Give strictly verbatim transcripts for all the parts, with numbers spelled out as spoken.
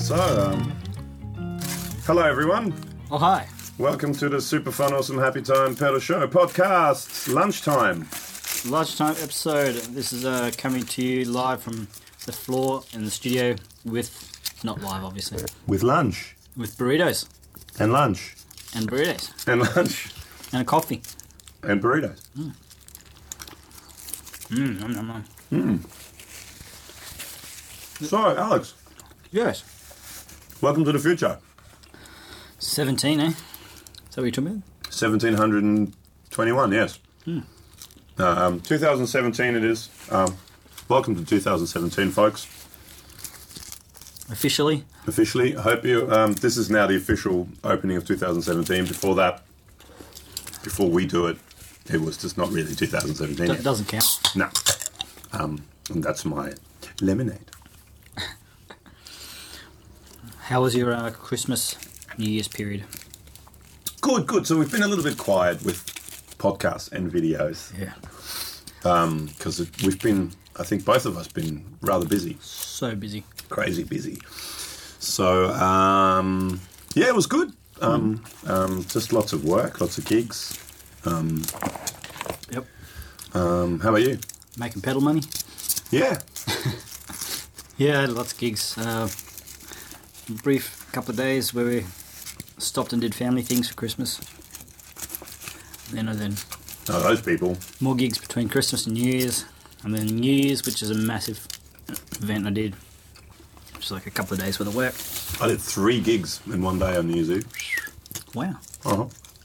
So, um, hello everyone. Oh, hi. Welcome to the Super Fun Awesome Happy Time Pedal Show podcast, lunchtime. Lunchtime episode. This is uh, coming to you live from the floor in the studio with, not live obviously, With lunch. with burritos And lunch. and burritos And lunch. and a coffee. And burritos. Mmm, nom, nom, nom. So, Alex, Yes. welcome to the future. seventeen, eh? Is that what you're talking about? seventeen twenty-one, yes. Um, two thousand seventeen it is. Um, welcome to two thousand seventeen, folks. Officially. Officially, I hope you. Um, this is now the official opening of two thousand seventeen. Before that, before we do it, it was just not really two thousand seventeen. D- yet. doesn't count. No. Um, and that's my lemonade. How was your uh, Christmas, New Year's period? Good, good. So we've been a little bit quiet with podcasts and videos Yeah. because we've been, I think both of us been rather busy, So busy. crazy busy. So, um, yeah, it was good. Um, um, just lots of work, lots of gigs. Um, Yep. um, how about you? Making pedal money? Yeah. Yeah, lots of gigs. Uh, brief couple of days where we stopped and did family things for Christmas. Then and then Oh, those people. more gigs between Christmas and New Year's, and then New Year's, which is a massive event I did, which is like a couple of days worth of work. I did three gigs in one day on New Year's Eve. Wow. Uh-huh.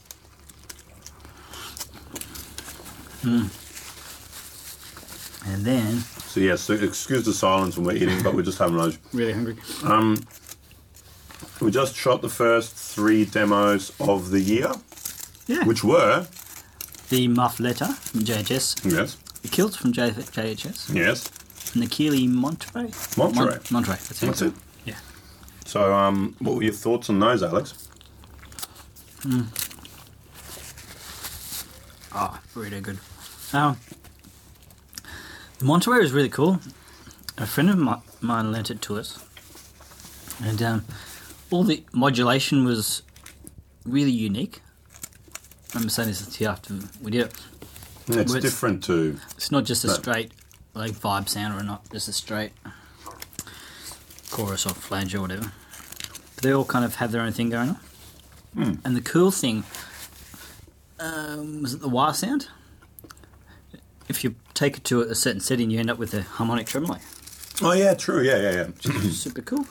And then So, yes, so excuse the silence when we're eating, but we're just having lunch. really hungry. Um, we just shot the first three demos of the year, Yeah. which were, The Muff Letter from J H S, yes, the Kilt from J- JHS, yes, and the Keeley Monterey. Monterey. Mon- Monterey. That's it. that's it. Yeah. So, um, what were your thoughts on those, Alex? Oh, really good. Um, the Monterey is really cool. A friend of mi- mine lent it to us, and um, all the modulation was really unique. I remember saying this to you after we did it. Yeah, it's Well, it's- different to, It's not just a No. straight like vibe sound, or not just a straight chorus or flanger or whatever. They all kind of have their own thing going on. Hmm. And the cool thing um, was it the wah sound. If you take it to a certain setting, you end up with a harmonic tremolo. oh yeah, true, yeah, yeah, yeah. Super cool.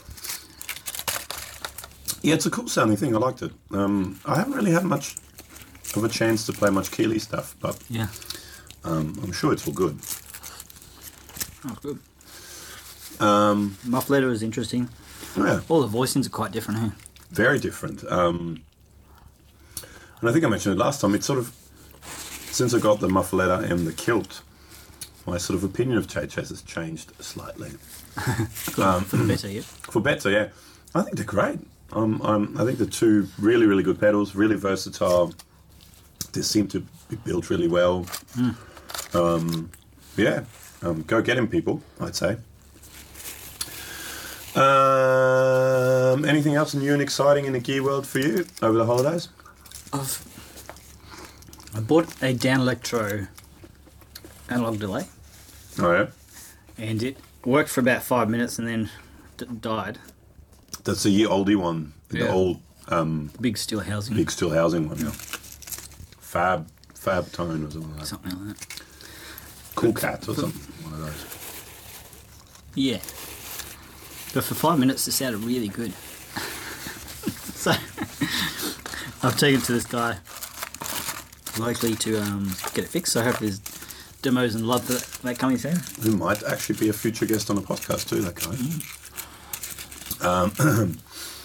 Yeah, it's a cool sounding thing, I liked it. Um, I haven't really had much of a chance to play much Keeley stuff, but Yeah. um, I'm sure it's all good. Oh, good. Um, Muff letter is interesting. yeah. All the voicings are quite different, huh? Very different. Um, and I think I mentioned it last time, it's sort of, since I got the muffaletta and the kilt, my sort of opinion of J H S has changed slightly. um, For the better, yeah. for better, yeah. I think they're great. Um, um, I think they're two really, really good pedals, really versatile. They seem to be built really well. Um, yeah, um, go get him, people, I'd say. Um, anything else new and exciting in the gear world for you over the holidays? I've I bought a Dan Electro analog delay, Oh, yeah? and it worked for about five minutes and then d- died. That's the year oldie one. The Yeah. old um, Big steel housing, big steel housing one. Yeah. Fab, Fab Tone or something like that. something like that. Cool Cat or something. One of those. Yeah, but for five minutes it sounded really good. So I've taken it to this guy locally to um, get it fixed. So I hope there's demos and love that, that coming soon. Who might actually be a future guest on the podcast too, that guy. Um,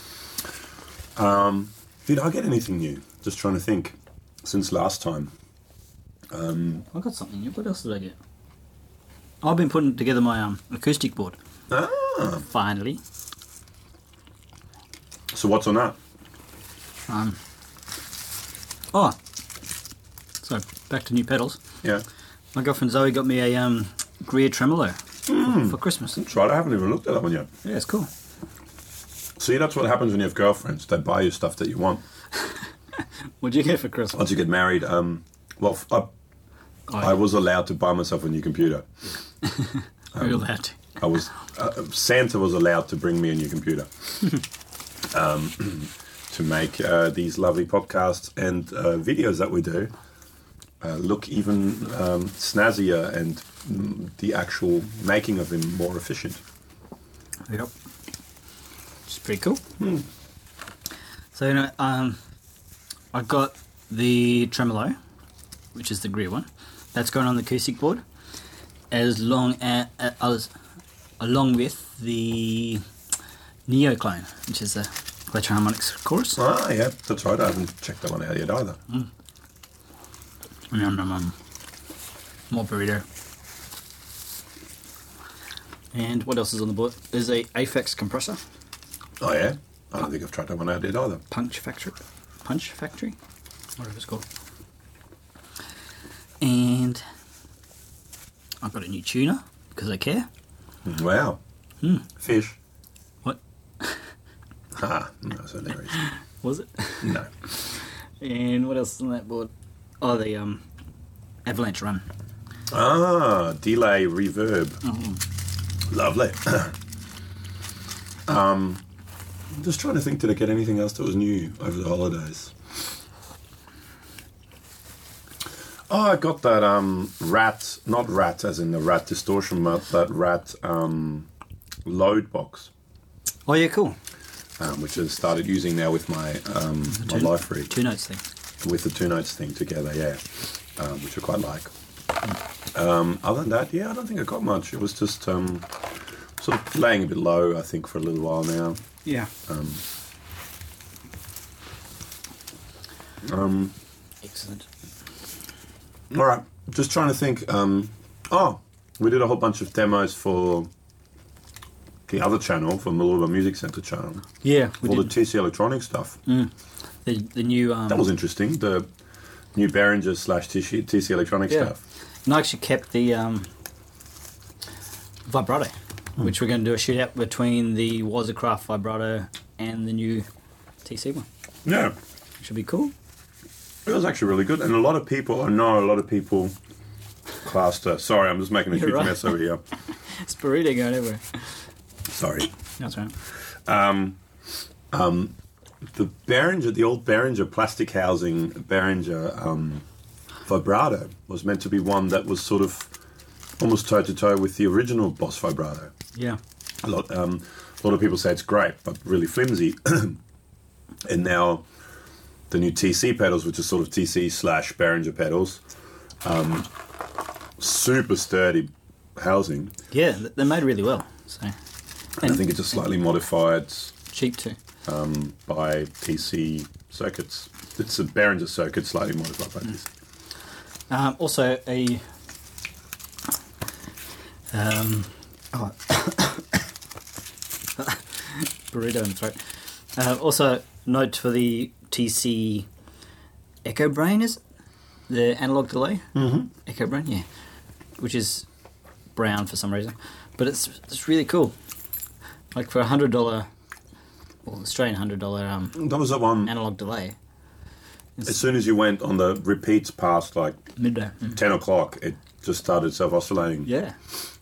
um, did I get anything new? Just trying to think. Since last time. Um, I got something new. What else did I get? I've been putting together my um, acoustic board. ah, Finally. so what's on that? Um, oh, so back to new pedals. Yeah. My girlfriend Zoe got me a um, Greer tremolo for, for Christmas. That's right, I haven't even looked at that one yet. Yeah, it's cool. See, that's what happens when you have girlfriends. They buy you stuff that you want. What'd you get for Christmas? Once you get married, um, well, f- I, Oh, I was allowed to buy myself a new computer. Are you allowed to? I was uh, Santa was allowed to bring me a new computer um, to make uh, these lovely podcasts and uh, videos that we do uh, look even um, snazzier and mm, the actual making of them more efficient. Yep. It's pretty cool. Hmm. So, you know, um, I got the tremolo, which is the Greer one. That's going on the acoustic board, as long as, as along with the Neo clone, which is a Electro-Harmonix chorus. Ah, yeah, that's right. I haven't checked that one out yet either. Mm. Yum, yum, yum. More burrito. And what else is on the board? There's a Aphex compressor. Oh, yeah? I don't think I've tried that one out yet either. Punch Factory. Punch Factory? Whatever it's called. And I've got a new tuner because I care. Wow. Hmm. Fish. What? Ah, no, so there is. Was it? No. And what else is on that board? Oh, the um, Avalanche Run. Ah, delay reverb. Oh. Lovely. um, I'm just trying to think, did I get anything else that was new over the holidays? Oh, I got that um, rat, not rat as in the rat distortion, but that rat um, load box, Oh, yeah, cool. um, which I've started using now with my um, my Two- life rig, Two notes thing. with the two notes thing together, yeah, um, which I quite like. Um, other than that, yeah, I don't think I got much. It was just um, sort of laying a bit low, I think, for a little while now. Yeah. Um, um, Excellent. all right, just trying to think. Um, oh, we did a whole bunch of demos for the other channel, for Maluba Music Centre channel, Yeah, we all the did. T C Electronic stuff. Mm. The, the new... Um, That was interesting. The new Behringer slash T C Electronic Yeah. stuff. And I actually kept the um, vibrato, Hmm. which we're going to do a shootout between the Wazacraft vibrato and the new T C one. Yeah, Should be cool. it was actually really good, and a lot of people. I know a lot of people classed. Uh, sorry, I'm just making a You're huge right. mess over here. It's burrito going everywhere. Sorry. That's right. Um, um, the Behringer, the old Behringer plastic housing Behringer um, vibrato was meant to be one that was sort of almost toe to toe with the original Boss vibrato. Yeah. A lot, um, a lot of people say it's great, but really flimsy. And now the new T C pedals, which are sort of T C slash Behringer pedals, um, super sturdy housing. Yeah, th- they're made really well. So And I think it's just slightly modified cheap too. um, by T C circuits. It's a Behringer circuit slightly modified by T C. Um, also a um, oh, burrito in the throat. Uh, also, note for the T C Echo Brain, is it? The analog delay? Mm-hmm. Echo Brain, yeah. Which is brown for some reason. But it's it's really cool. Like for a hundred dollar, well, Australian hundred dollar um, That was the one. analog delay. As soon as you went on the repeats past like Midday. Mm. ten o'clock, it just started self oscillating. Yeah.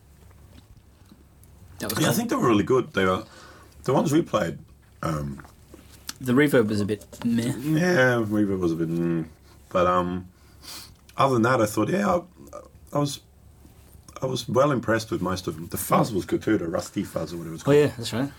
That was Yeah, I cool. think they were really good. They were the ones we played. Um, The reverb was a bit meh. yeah, reverb was a bit, mm, but um, other than that, I thought, yeah, I, I was, I was well impressed with most of them. The fuzz was good too, the rusty fuzz or whatever it's Oh called. yeah, that's right.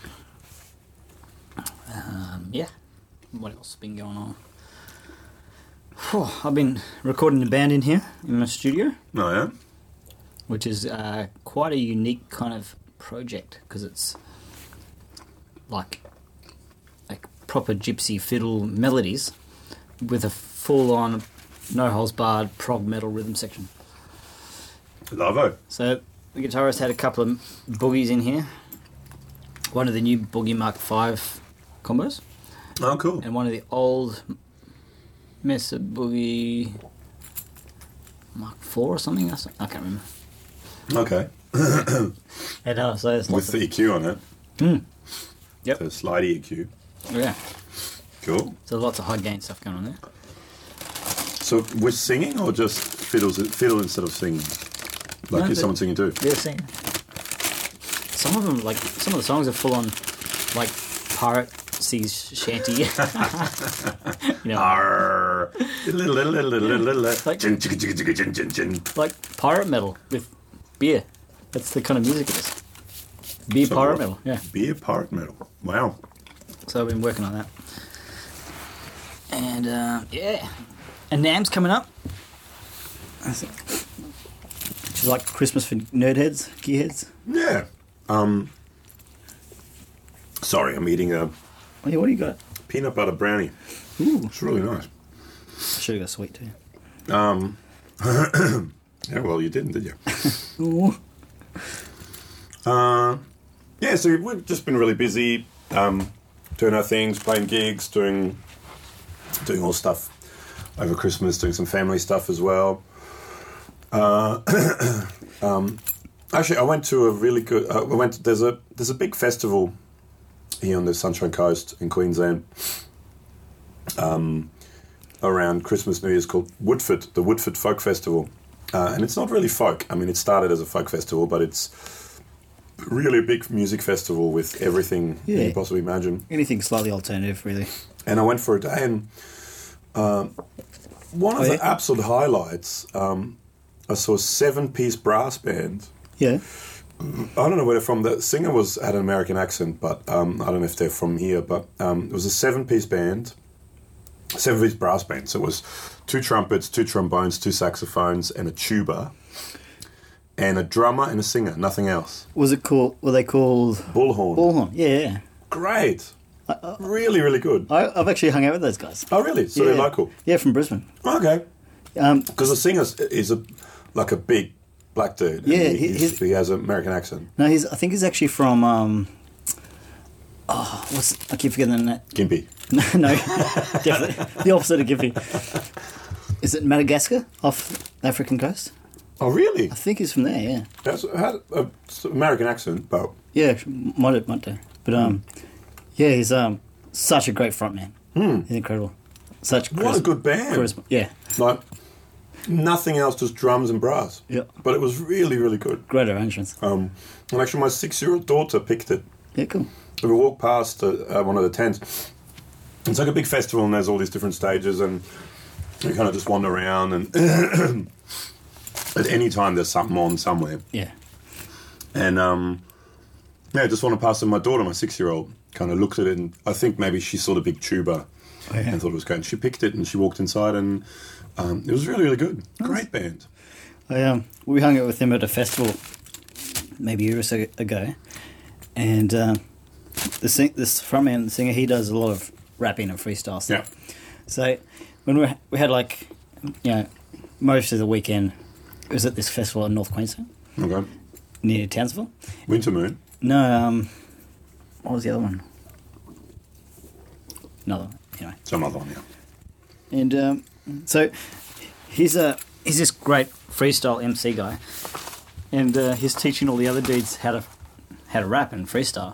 Um, yeah. What else has been going on? Whew, I've been recording a band in here in my studio, Oh yeah. which is uh, quite a unique kind of project because it's like like proper gypsy fiddle melodies with a full-on, no holes barred prog metal rhythm section. Lavo. So the guitarist had a couple of boogies in here. One of the new Boogie Mark five combos, Oh, cool. and one of the old Mesa Boogie Mark four or something. I can't remember. Okay. And uh, so there's With lots the of, E Q on it. Mm. Yep. The slidey E Q. Yeah. Cool. So lots of high gain stuff going on there. So with singing or just fiddles, fiddle instead of singing? Like No, is someone singing too? Yeah, singing. Some of them, like, some of the songs are full on, like, pirate seas shanty. you know, Arr. Like- Chin, chicka, chicka, chicka, chin, chin, chin. like pirate metal with beer. That's the kind of music it is. Beer So pirate what? metal, yeah. Beer pirate metal. Wow. So I've been working on that. And, uh, yeah. And NAMM's coming up. I think. Which is like Christmas for nerdheads, gearheads. Yeah. Um. Sorry, I'm eating a Oh, yeah, what do you got? peanut butter brownie. Ooh. It's really nice. I should have got sweet too. Um. Yeah, well, you didn't, did you? Ooh. Uh, yeah, so we've just been really busy, um, doing our things, playing gigs, doing doing all stuff over Christmas, doing some family stuff as well. Uh, um, actually, I went to a really good. Uh, I went. To, there's a there's a big festival here on the Sunshine Coast in Queensland. Um, around Christmas, New Year's, called Woodford, the Woodford Folk Festival. Uh, and it's not really folk. I mean, it started as a folk festival, but it's really a big music festival with everything you Yeah. can possibly imagine. Anything slightly alternative, really. And I went for a day, and um, one of Oh, the yeah? absolute highlights, um, I saw a seven-piece brass band. Yeah. I don't know where they're from. The singer was had an American accent, but um, I don't know if they're from here. But um, it was a seven-piece band, seven-piece brass band. So it was two trumpets, two trombones, two saxophones, and a tuba, and a drummer and a singer. Nothing else. Was it called? Were they called Bullhorn. Bullhorn? Yeah, yeah. Great. Really, really good. I, I've actually hung out with those guys. Oh, really? So yeah. they're local. Yeah, from Brisbane. Okay. Um, Because the singer is a like a big black dude. and Yeah, he, he- he's- he's- he has an American accent. no, he's. I think he's actually from. Um, oh, what's? I keep forgetting the name. Gimpy. No, no, definitely the opposite of Gimpy. Is it Madagascar off the African coast? Oh, really? I think he's from there. Yeah, That's had an American accent, but yeah, might might do. But um, yeah, he's um such a great frontman. Hmm. He's incredible. Such what a good band. charisma. Yeah, Like nothing else, just drums and brass. yeah, But it was really, really good. great arrangements. Um, and actually, my six-year-old daughter picked it. Yeah, cool. We walked past uh, uh, one of the tents. It's like a big festival, and there's all these different stages, and you kind of just wander around, and at any time there's something on somewhere. Yeah, And um, yeah, I just want to pass it. My daughter, my six-year-old, kind of looked at it, and I think maybe she saw the big tuba Oh, yeah. and thought it was great. She picked it, and she walked inside, and um, it was really, really good. Great band. I um we hung out with him at a festival maybe a year or so ago, and um, the sing this frontman, the singer, he does a lot of rapping and freestyle stuff. Yeah. So when we we had like you know most of the weekend, it was at this festival in North Queensland Okay. near Townsville. Winter Moon. No, um, what was the other one? Another one. Anyway, Some other one, yeah. and um, so he's a he's this great freestyle M C guy, and uh, he's teaching all the other dudes how to how to rap and freestyle.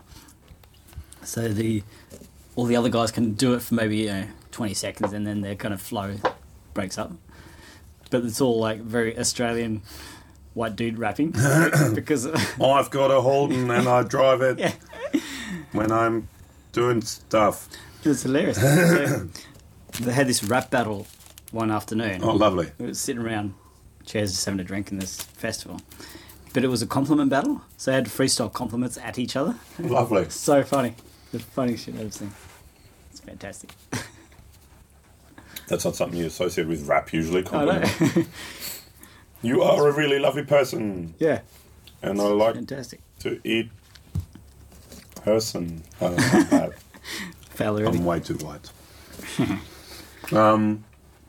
So the all the other guys can do it for maybe you know twenty seconds, and then their kind of flow breaks up. But it's all like very Australian white dude rapping because I've got a Holden, and I drive it yeah, when I'm doing stuff. it's hilarious. So they had this rap battle one afternoon. Oh, lovely. We were sitting around chairs just having a drink in this festival. But it was a compliment battle, so they had to freestyle compliments at each other. Lovely. So funny. The funniest shit I've ever seen. It's fantastic. That's not something you associate with rap usually. I know. Compliment. You are a really lovely person, Yeah, and I like fantastic. to eat person. I don't know that. Fail already. I'm way too white. um,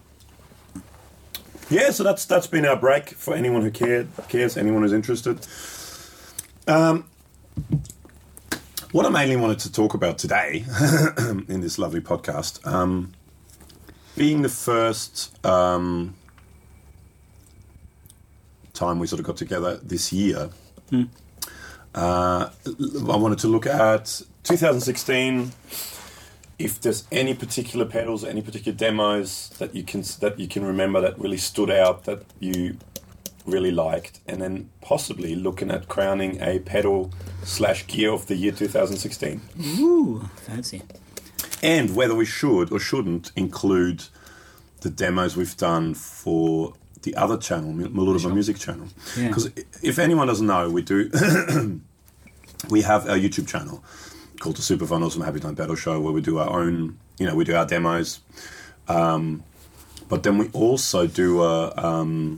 yeah, so that's that's been our break for anyone who cared, cares, anyone who's interested. Um, what I mainly wanted to talk about today in this lovely podcast, um, being the first um, time we sort of got together this year, Mm. uh, I wanted to look at twenty sixteen. If there's any particular pedals, any particular demos that you can that you can remember that really stood out, that you really liked, and then possibly looking at crowning a pedal slash gear of the year twenty sixteen. Ooh, fancy. And whether we should or shouldn't include the demos we've done for the other channel, Maludova Sure. Music channel. Yeah. Because if anyone doesn't know, we do we have a YouTube channel called the Super Fun Awesome Happy Time Battle Show, where we do our own, you know, we do our demos. Um, but then we also do a, um,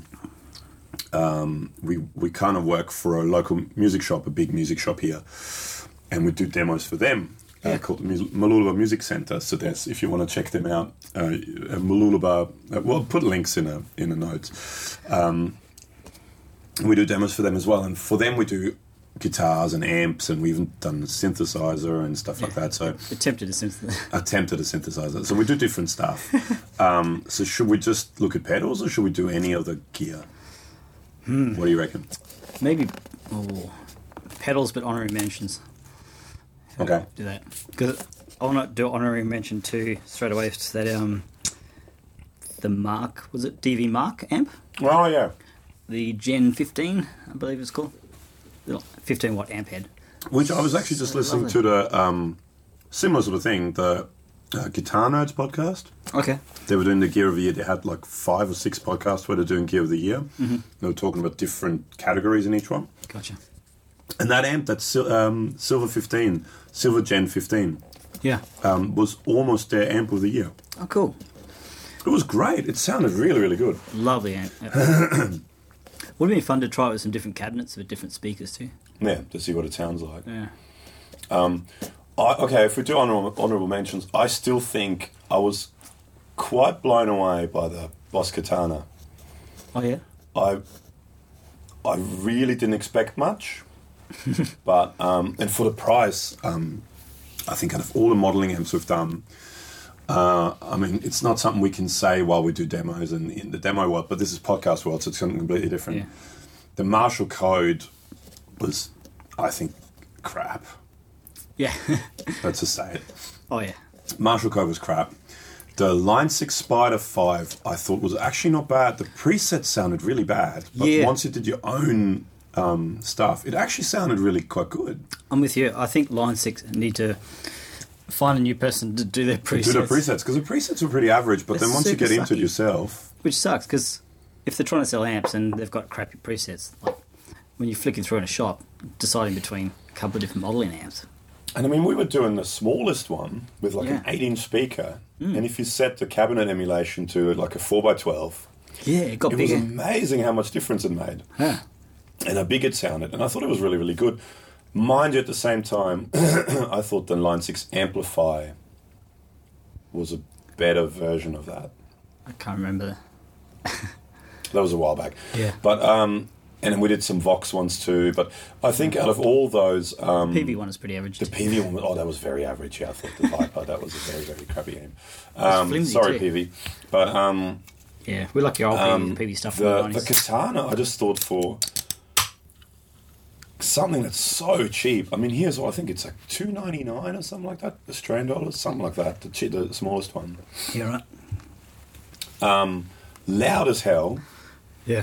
um, we, we kind of work for a local music shop, a big music shop here, and we do demos for them. Uh, Yeah. called the Mus- Malulaba Music Centre. So there's, if you want to check them out, uh, Malulaba, uh, well, put links in a in a note. Um, we do demos for them as well, and for them we do guitars and amps, and we've even done a synthesizer and stuff like that. So Attempted to synthesize. attempted a synthesizer. So we do different stuff. um, so should we just look at pedals, or should we do any of the gear? Hmm. What do you reckon? Maybe oh, pedals, but honorary mentions. Okay. Do that because I want to do honorary mention too straight away to that um the Mark was it D V Mark amp, Oh yeah. the Gen fifteen I believe it's called, the fifteen watt amp head. Which I was actually just So listening lovely. to the um, similar sort of thing, the uh, Guitar Nerds podcast. Okay. They were doing the Gear of the Year. They had like five or six podcasts where they're doing Gear of the Year. Mm-hmm. They were talking about different categories in each one. Gotcha. And that amp, that Sil- um, Silver fifteen, Silver Gen fifteen, Yeah. um, was almost their amp of the year. Oh, cool. It was great. It sounded really, really good. Lovely amp. Would have been fun to try it with some different cabinets with different speakers too. Yeah, to see what it sounds like. Yeah. I, okay, if we do honorable, honorable mentions, I still think I was quite blown away by the Boss Katana. Oh yeah. I I really didn't expect much, but um, and for the price, um, I think out of all the modelling amps we've done, uh, I mean, it's not something we can say while we do demos and in the demo world, but this is podcast world, so it's something completely different. Yeah. The Marshall Code was, I think, crap. Yeah. Let's just say it. Oh yeah. Marshall Code was crap. The Line six Spider five I thought was actually not bad. The preset sounded really bad. But Yeah. once you did your own um, stuff, it actually sounded really quite good. I'm with you. I think Line Six need to find a new person to do their presets. Do the presets, because the presets were pretty average, but They're then once you super get into it sucky. yourself... Which sucks because if they're trying to sell amps and they've got crappy presets, like when you're flicking through in a shop, deciding between a couple of different modelling amps. And I mean, we were doing the smallest one with like an Yeah. eight inch speaker. And if you set the cabinet emulation to like a four by twelve, Yeah, it got it was bigger. amazing how much difference it made. Yeah. And how big it sounded. And I thought it was really, really good. Mind you, at the same time, I thought the Line six Amplify was a better version of that. I can't remember. That was a while back. Yeah. But, um, and then we did some Vox ones too. But I think out of all those... Um, P V one is pretty average. the too. P V one, oh, that was very average. Yeah, I thought the Viper, that was a very, very crappy amp. Um, flimsy sorry, too. P V. But um, Yeah, we like your old um, P V stuff from the, the the nineties. Katana, I just thought for something that's so cheap. I mean, here's what I think it's like two ninety nine or something like that, Australian dollars, something like that. The, che- the smallest one, Yeah, right. loud as hell, Yeah.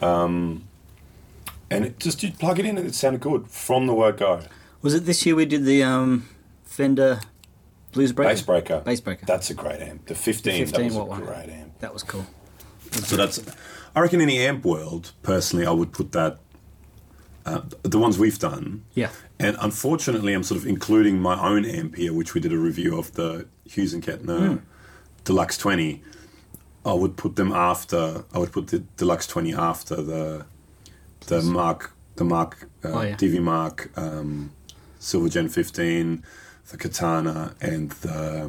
and it just you plug it in and it sounded good from the word go. Was it this year we did the um, Fender Blues Breaker? Bass breaker, Bass Breaker. That's a great amp. The fifteen, The fifteen that was watt a one. great amp. That was cool. So that's, I reckon in the amp world, personally, I would put that, uh, the ones we've done. Yeah. And unfortunately, I'm sort of including my own amp here, which we did a review of, the Hughes and Kettner Deluxe twenty. I would put them after, I would put the Deluxe twenty after the the Mark, the Mark, uh, Oh, yeah. D V Mark, um, Silver Gen fifteen, the Katana, and the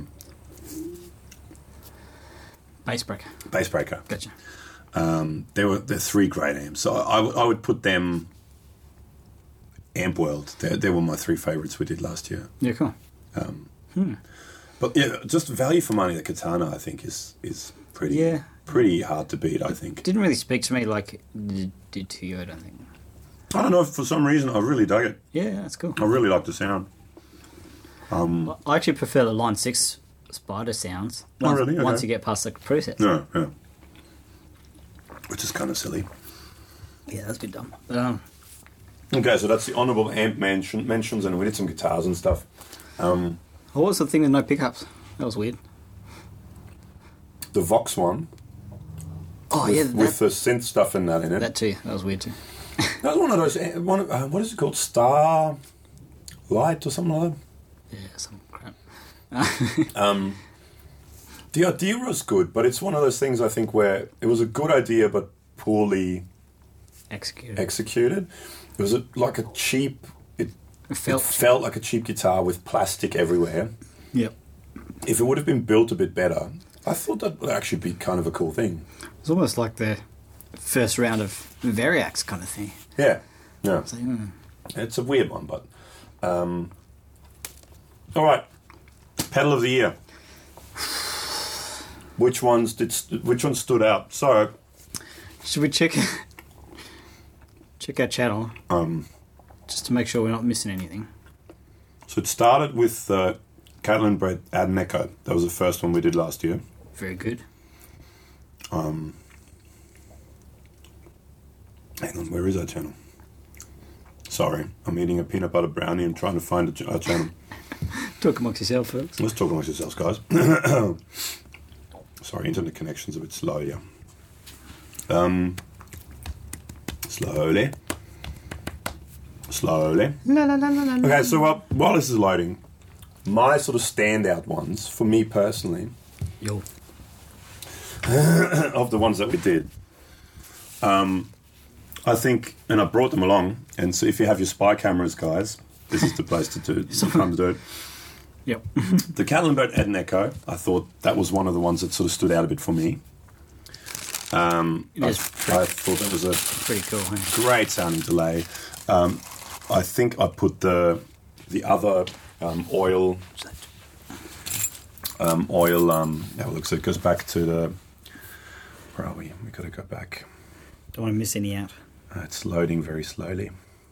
Bass Breaker. Bass Breaker. Gotcha. Um, they were they're three great amps. So I, I, would- I would put them Amp World. They they were my three favourites we did last year. Yeah, cool. But yeah, just value for money. The Katana, I think, is is pretty Yeah. pretty hard to beat. I think. Didn't really speak to me like it did to you, I don't think. I don't know. For some reason, I really dug it. Yeah, that's cool. I really like the sound. Um, I actually prefer the Line six Spider sounds. Oh, Once, really? Okay. once you get past the preset. no, yeah. Which is kind of silly. Yeah, that's a bit dumb. But, um, Okay, so that's the honourable amp mention, mentions, and we did some guitars and stuff. Um, what was the thing with no pickups? That was weird. the Vox one, Oh, with, yeah, that, with the synth stuff in that in it. that too. That was weird too. That was one of those. eh, One of, uh, what is it called? Star Light or something like Yeah, some crap. that. Um, the idea was good, but it's one of those things I think where it was a good idea but poorly Executed. executed. It was a, like a cheap. It, It felt. it felt like a cheap guitar with plastic everywhere. Yep. If it would have been built a bit better, I thought that would actually be kind of a cool thing. It's almost like the first round of Variax kind of thing. Yeah, yeah. It's like, mm. It's a weird one, but um, all right. Pedal of the year. Which ones did? St- which ones stood out? So, Should we check check our channel um, just to make sure we're not missing anything? so it started with uh, Catalan Bread Ad and Echo. That was the first one we did last year. Very good. Um, hang on, where is our channel? Sorry, I'm eating a peanut butter brownie and trying to find a ch- our channel. Talk amongst yourself, folks. Let's talk amongst yourselves, guys. Sorry, internet connection's a bit slow here. Um, slowly. Slowly. La, la, la, la, la, la. Okay, so while, while this is loading, my sort of standout ones, for me personally, Yo. of the ones that we did, um, I think, and I brought them along, and so if you have your spy cameras, guys, this is the place to do to come to do it. Yep. The Catalan Boat Ed and Echo, I thought that was one of the ones that sort of stood out a bit for me. Um, It I, is I thought that was a Pretty cool. Huh? great sounding delay. Um, I think I put the the other um, oil um, oil. Um, now it looks it goes back to the. Where are we? We got to go back. Don't want to miss any out. Uh, it's loading very slowly.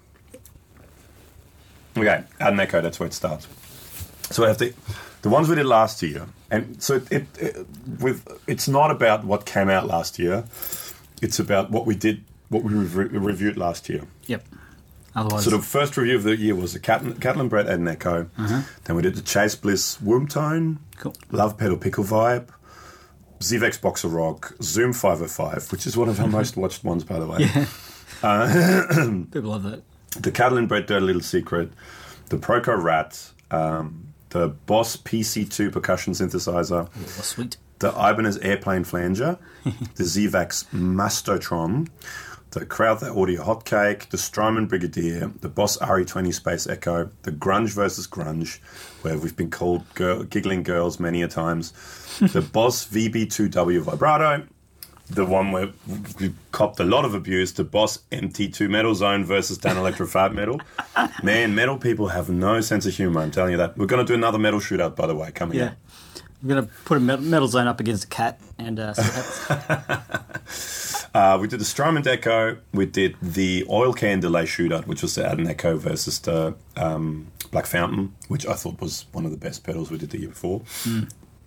Okay, Ad and Echo. That's where it starts. So I have the the ones we did last year, and so it, it, it with it's not about what came out last year. It's about what we did, what we re- reviewed last year. Yep. Otherwise, So the first review of the year was the Cat- Catalan Bread Ed and Echo. Uh-huh. Then we did the Chase Bliss Womb Tone, cool. Love Pedal Pickle Vibe, Zivex Boxer Rock, Zoom five oh five, which is one of our most watched ones, by the way. Yeah. Uh, People love that. the Catalan Bread Dirty Little Secret, the Proco Rat, um, the Boss P C two percussion synthesizer, Oh, sweet. the Ibanez Airplane Flanger, the Zivax Mastotron, the Crowther Audio Hotcake, the Strymon Brigadier, the Boss R E twenty Space Echo, the Grunge versus Grunge, where we've been called girl, giggling girls many a times, the Boss V B two W Vibrato, the one where we copped a lot of abuse, the Boss M T two Metal Zone versus Dan Electrofab Metal. Man, metal people have no sense of humour, I'm telling you that. We're going to do another metal shootout, by the way, coming Yeah. up. I'm going to put a metal, metal zone up against a cat and uh, see what happens. Uh, we did the Strymon Echo. We did the Oil Can Delay Shootout, which was the Ad and Echo versus the um, Black Fountain, which I thought was one of the best pedals we did the year before. Mm.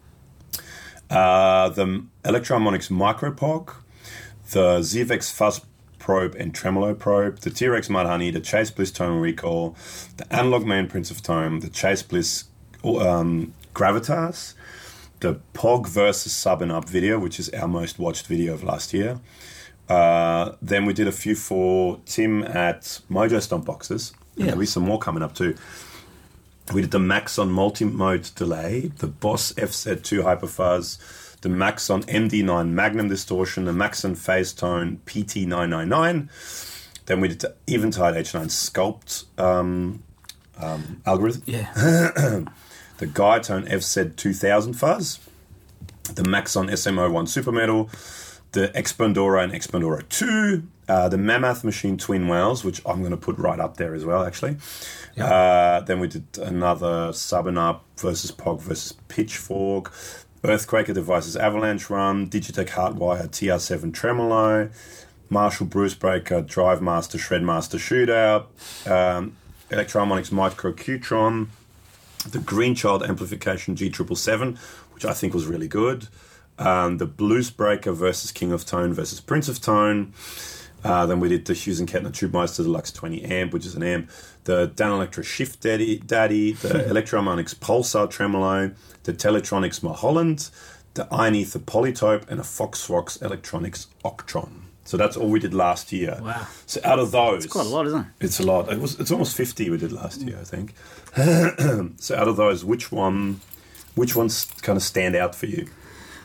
Uh, the Electroharmonics Micropog, the Zivex Fuzz Probe and Tremolo Probe, the T-Rex Mudhoney, the Chase Bliss Tone Recall, the Analog Man Prince of Tone, the Chase Bliss um, Gravitas, the Pog versus Sub and Up video, which is our most watched video of last year. Uh, then we did a few for Tim at Mojo Stomp Boxes. Yeah. There'll be some more coming up too. We did the Maxon Multi-Mode Delay, the Boss F Z two Hyperfuzz, the Maxon M D nine Magnum Distortion, the Maxon Phase Tone P T nine ninety-nine. Then we did the Eventide H nine Sculpt um, um, algorithm. Yeah. The Guiatone F Z two thousand Fuzz, the Maxon S M O one Super Metal, the Expandora and Expandora two, uh, the Mammoth Machine Twin Whales, which I'm going to put right up there as well, actually. Yeah. Uh, then we did another Sub and Up versus Pog versus Pitchfork, Earthquaker Devices Avalanche Run, Digitech Heartwire T R seven Tremolo, Marshall Bruce Breaker Drive Master Shred Master Shootout, um, Electroharmonics Micro Qtron, the Greenchild Amplification G seven seven seven, which I think was really good. Um, the Bluesbreaker versus King of Tone versus Prince of Tone. Uh, then we did the Hughes and Kettner Tube Meister Deluxe twenty amp, which is an amp. The Danelectro Shift Daddy, Daddy the Electroharmonix Pulsar Tremolo, the Teletronics Mulholland, the Iron Ether Polytope, and a Foxrox Electronics Octron. So that's all we did last year. Wow. So out of those... It's quite a lot, isn't it? It's a lot. It was, it's almost fifty we did last year, I think. So out of those, which one, which ones kind of stand out for you?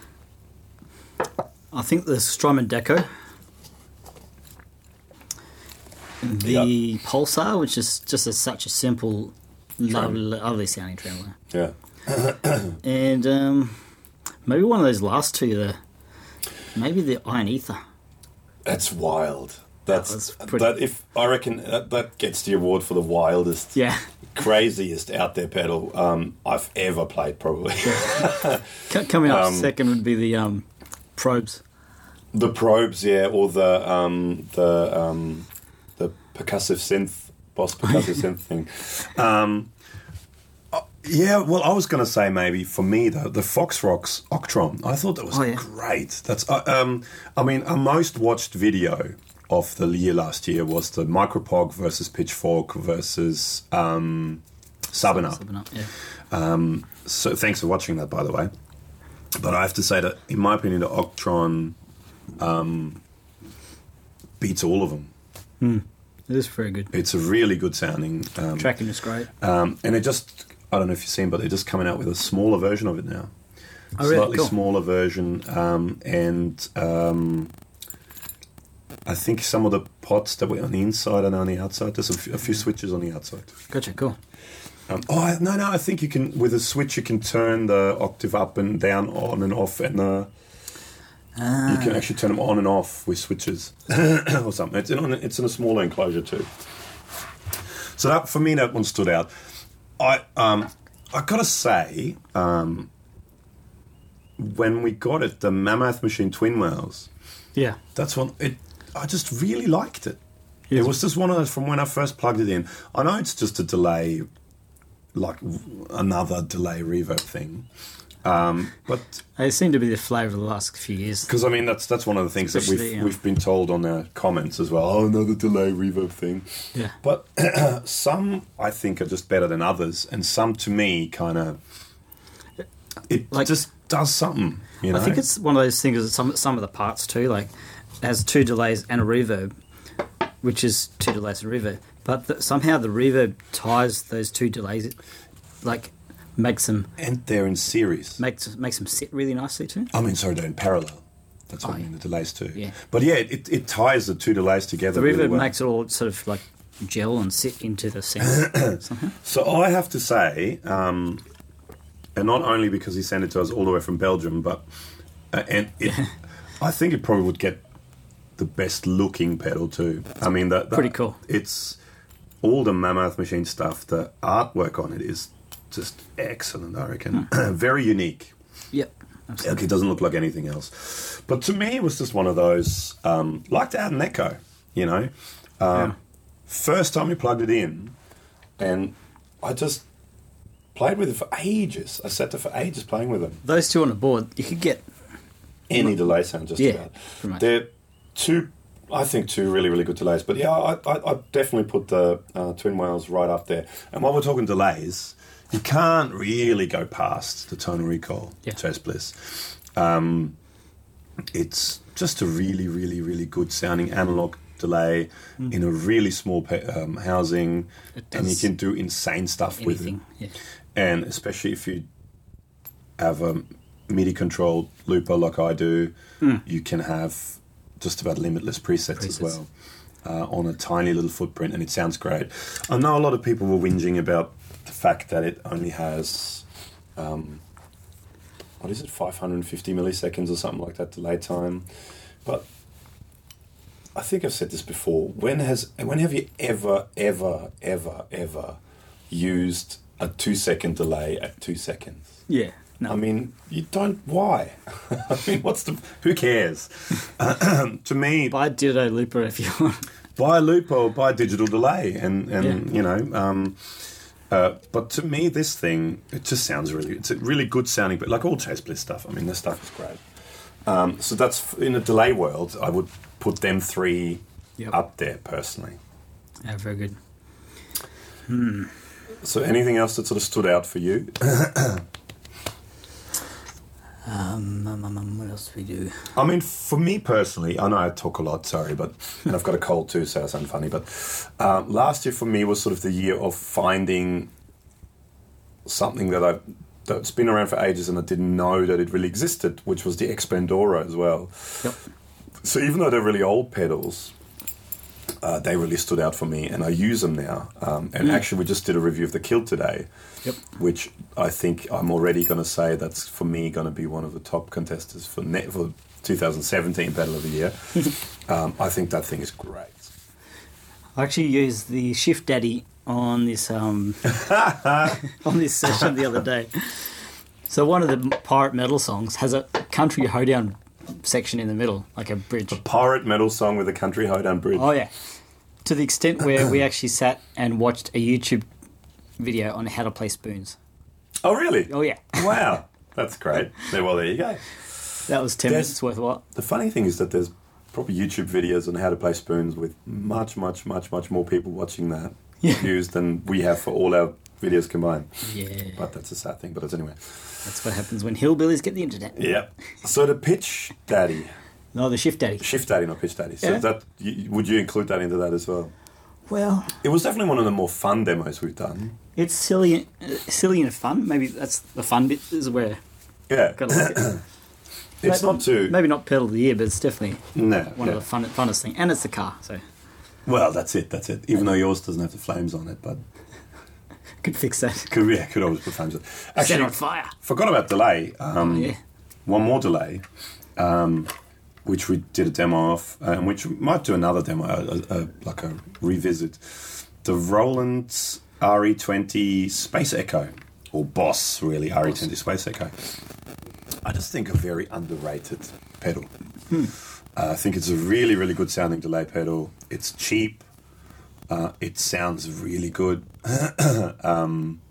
I think the Strymon Deco. The Yep. Pulsar, which is just a, such a simple, lovely, lovely sounding tremolo. Yeah. And um, maybe one of those last two, the maybe the Iron Ether. That's wild. That's was pretty- that. If I reckon that, that gets the award for the wildest, Yeah. craziest out there pedal um, I've ever played. Probably C- coming up Um, second would be the um, Probes. the probes, yeah, or the um, the um, the percussive synth, Boss percussive synth thing. Um, uh, yeah, well, I was going to say maybe for me the the Foxrox Octron. I thought that was Oh, yeah. great. That's uh, um, I mean, our most watched video of the year last year was the Micropog versus Pitchfork versus um, Sabina. Something up, yeah. Um, so thanks for watching that, by the way. But I have to say that, in my opinion, the Octron um, beats all of them. It is very good. It's a really good sounding, um, Tracking is great. um, and it just, I don't know if you've seen, but they're just coming out with a smaller version of it now. Oh, really? Slightly Cool. smaller version, um, and um, I think some of the pots that were on the inside and on the outside. There's a few, a few switches on the outside. Gotcha, cool. Um, oh I- no, no! I think you can with a switch you can turn the octave up and down, on and off, and uh, Ah, you can actually turn them on and off with switches or something. It's in, a- it's in a smaller enclosure too. So that for me, that one stood out. I um, I gotta say, um, when we got it, the Mammoth Machine Twin Whales. yeah. That's one. It. I just really liked it. Yes. It was just one of those from when I first plugged it in. I know it's just a delay, like another delay reverb thing, um, but They seem to be the flavour of the last few years. because I mean that's that's one of the things that we've Especially, yeah. we've been told on the comments as well. Oh, another delay reverb thing. Yeah. But some I think are just better than others, and some to me kind of it Like- just does something. You know, I think it's one of those things that some some of the parts too, like it has two delays and a reverb, which is two delays and reverb. But the, somehow the reverb ties those two delays, like makes them and they're in series. makes makes them sit really nicely too. I mean, sorry, they're in parallel. That's what Oh, I mean, the delays too. Yeah. But yeah, it, it ties the two delays together The reverb really well. makes it all sort of like gel and sit into the sound somehow. So I have to say, um, and not only because he sent it to us all the way from Belgium, but uh, and it, I think it probably would get the best looking pedal too. I mean, that, that Pretty cool. It's all the Mammoth Machine stuff. The artwork on it is just excellent. I reckon very unique. Yep. Absolutely. Like, it doesn't look like anything else. But to me, it was just one of those, um, like the Arden Echo, you know. Um, Yeah. First time we plugged it in, and I just played with it for ages. I sat there for ages playing with it. Those two on the board, you could get Any delay sound, just Yeah, about. pretty much. They're two, I think, two really, really good delays. But yeah, I, I, I definitely put the uh, Twin Whales right up there. And while we're talking delays, you can't really go past the Tonal Recall, Yeah. Chase Bliss. Um, it's just a really, really, really good sounding analog delay in a really small pe- um, housing, It and you does can do insane stuff with it. anything. Yeah. And especially if you have a MIDI controlled looper like I do, you can have just about limitless presets, as Presets. well uh, on a tiny little footprint, and it sounds great. I know a lot of people were whinging about the fact that it only has, um, what is it, five hundred fifty milliseconds or something like that delay time, but I think I've said this before. When has when have you ever, ever, ever, ever used a two second delay at two seconds? Yeah. No. I mean, you don't. Why? I mean, what's the? Who cares? To me, buy a Ditto looper if you want. buy a loop or buy a digital delay, and and Yeah. you know, um, Uh, but to me, this thing, it just sounds really, it's a really good sounding, but like all Chase Bliss stuff, I mean, this stuff is great. Um, so that's, in a delay world, I would put them three yep. up there, personally. Yeah, very good. Hmm. So anything else that sort of stood out for you? um, um, um, what else do we do? I mean, for me personally, I know I talk a lot, sorry, but and I've got a cold too, so I sound funny, but um, last year for me was sort of the year of finding something that I've that's been around for ages and I didn't know that it really existed, which was the Expandora as well. Yep. So even though they're really old pedals, uh, they really stood out for me, and I use them now. Um, and mm. actually, we just did a review of the Kilt today, yep. which I think I'm already going to say that's, for me, going to be one of the top contesters for, net, for twenty seventeen Pedal of the Year. um, I think that thing is great. I actually used the Shift Daddy on this um, on this session the other day. So one of the Pirate Metal songs has a country hoedown section in the middle, like a bridge. A pirate metal song with a country hoedown bridge. Oh yeah, to the extent where we actually sat and watched a YouTube video on how to play spoons. Oh really? Oh yeah. Wow, that's great. Well, there you go. That was ten there's, minutes worth of what? The funny thing is that there's probably YouTube videos on how to play spoons with much, much, much, much more people watching that yeah. views than we have for all our videos combined. Yeah. But that's a sad thing, but it's anyway. That's what happens when hillbillies get the internet. Yeah. So the Pitch Daddy. No, the Shift Daddy. Shift Daddy, not Pitch Daddy. So yeah. that you, would you include that into that as well? Well, it was definitely one of the more fun demos we've done. It's silly, uh, silly and fun. Maybe that's the fun bit is where. Yeah. Gotta like it. It's maybe, not too... Maybe not pedal of the year, but it's definitely no, one yeah. of the fun, funnest things. And it's the car, so... Well, that's it, that's it. Even though yours doesn't have the flames on it, but... Could fix that. Could, yeah, could always put flames on it. Actually, set on fire. Forgot about delay. Um, oh, yeah. One more delay, um, which we did a demo of, uh, and which we might do another demo, a, a, a, like a revisit. The Roland R E twenty Space Echo, or Boss, really, R E twenty Space Echo. I just think a very underrated pedal. Hmm. Uh, I think it's a really, really good sounding delay pedal. It's cheap. Uh, it sounds really good. um,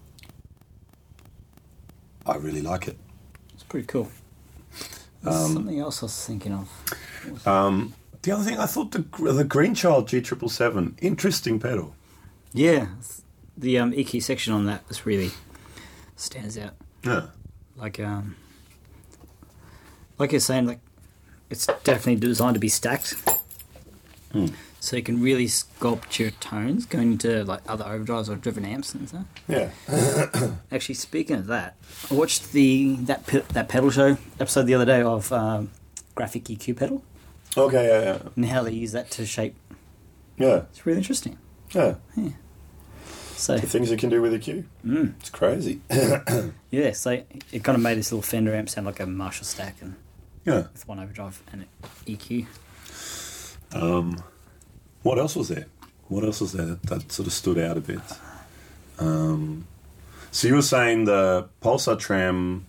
I really like it. It's pretty cool. Um, something else I was thinking of. Um, the other thing, I thought the the Greenchild G triple seven, interesting pedal. Yeah, the um, E Q section on that was really stands out. Yeah, like um, like you're saying, like it's definitely designed to be stacked, hmm. so you can really sculpt your tones going into like other overdrives or driven amps and stuff. Yeah. Actually, speaking of that, I watched the that pe- that pedal show episode the other day of um, Graphic E Q pedal. Okay, yeah, yeah. And how they use that to shape. Yeah. It's really interesting. Yeah. Yeah. So the things you can do with a Q. Mm. It's crazy. Yeah, so it kind of made this little Fender amp sound like a Marshall stack, and yeah, with one overdrive and an E Q. Um, what else was there? What else was there that, that sort of stood out a bit? Um, so you were saying the Pulsar Tram,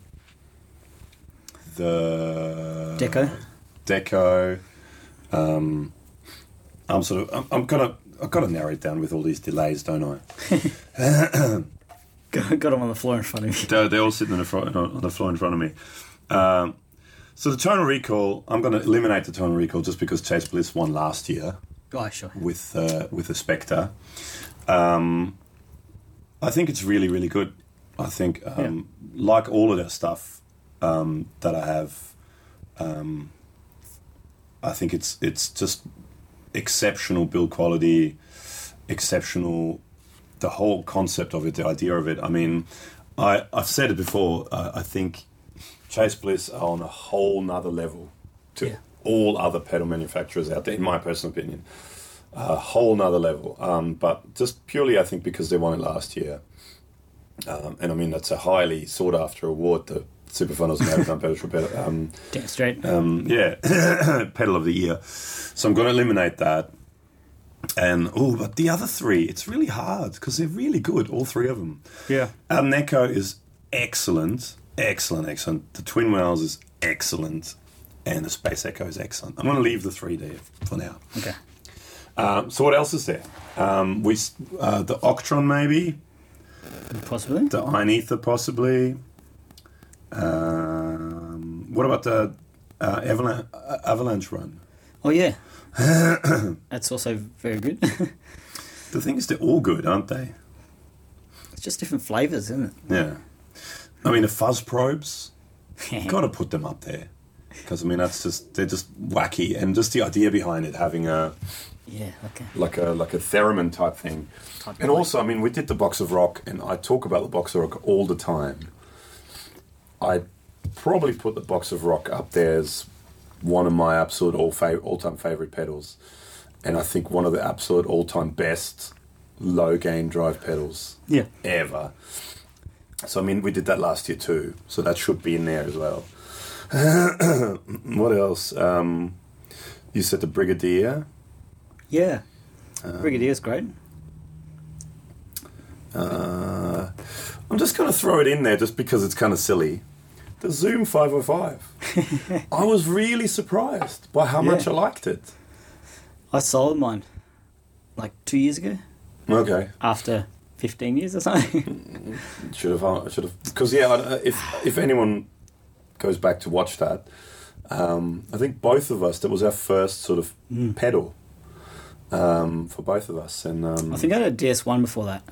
the Deco, Deco. Um, I'm sort of. I'm, I'm gonna. I've got to narrow it down with all these delays, don't I? got, got them on the floor in front of me. They're, they're all sitting on the, front, on the floor in front of me. Um, so the Tonal Recall, I'm going to eliminate the Tonal Recall just because Chase Bliss won last year. Oh, sure. With uh, with the Spectre. Um, I think it's really, really good. I think, um, yeah. like all of their stuff um, that I have, um, I think it's it's just exceptional build quality, exceptional, the whole concept of it, the idea of it. I mean, I, I've said it before, uh, I think Chase Bliss are on a whole nother level to yeah. all other pedal manufacturers out there, in my personal opinion. A whole nother level. Um, but just purely, I think, because they won it last year. Um, and I mean, that's a highly sought after award, the Superfunnels American Pedal Pedal. Um, Damn straight. Um, yeah, Pedal of the Year. So I'm going to eliminate that. And, oh, but the other three, it's really hard because they're really good, all three of them. Yeah. Our Neko is excellent, excellent, excellent. The Twin Wells is excellent. And the Space Echo is excellent. I'm going to leave the three there for now. Okay. Um, so what else is there? Um, we uh, the Octron, maybe. Possibly. The Einether, possibly. Um, what about the uh, Avalanche, uh, Avalanche Run? Oh, yeah. That's also very good. The thing is, they're all good, aren't they? It's just different flavours, isn't it? Yeah. I mean, the Fuzz Probes, got to put them up there. Because, I mean, that's just, they're just wacky. And just the idea behind it, having a... Yeah, okay. Like a like a theremin type thing. Type And of also, I mean, we did the Box of Rock, and I talk about the Box of Rock all the time. I'd probably put the Box of Rock up there as one of my absolute all fav- all-time favourite pedals. And I think one of the absolute all-time best low-gain drive pedals Yeah. ever. So, I mean, we did that last year too, so that should be in there as well. What else? Um, you said the Brigadier. Yeah. Um, Brigadier's great. Uh, I'm just going to throw it in there just because it's kind of silly. The Zoom five oh five. I was really surprised by how Yeah. much I liked it. I sold mine like two years ago Okay. after fifteen years or something. Should have, I should have, because yeah, I- if if anyone goes back to watch that, um, I think both of us, that was our first sort of Mm. pedal um, for both of us, and um, I think I had a D S one before that.